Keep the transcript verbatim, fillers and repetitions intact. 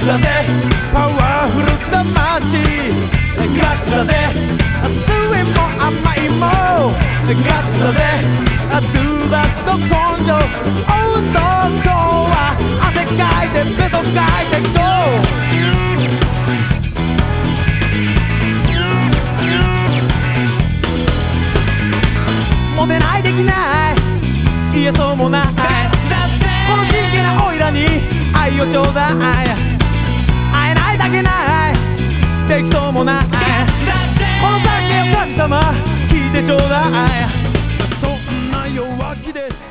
ツだぜパワフルな街ガッツだぜ酸いも甘いもガッツだぜドゥバッと根性男は汗かいてベトかいてゴーモテないできない言えそうもないこの真剣なオイラに愛をちょうだい会えないだけないできそうもないこの酒を神様聞いてちょうだいそんな弱気で